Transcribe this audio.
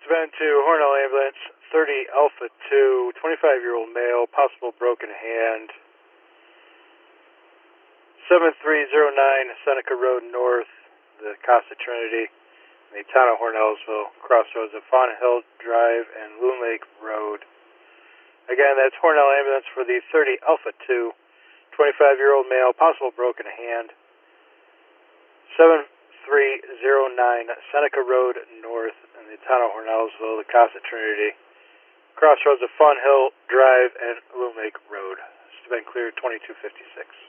Been to Hornell Ambulance, 30 Alpha 2, 25-year-old male, possible broken hand. 7309 Seneca Road North, the Casa Trinity, in the town of Hornellsville, crossroads of Fawn Hill Drive and Loon Lake Road. Again, that's Hornell Ambulance for the 30 Alpha 2, 25-year-old male, possible broken hand. 7309 Seneca Road North in the town of Hornellsville, the Casa Trinity, crossroads of Fawn Hill Drive and Loon Lake Road. It's been cleared 2256.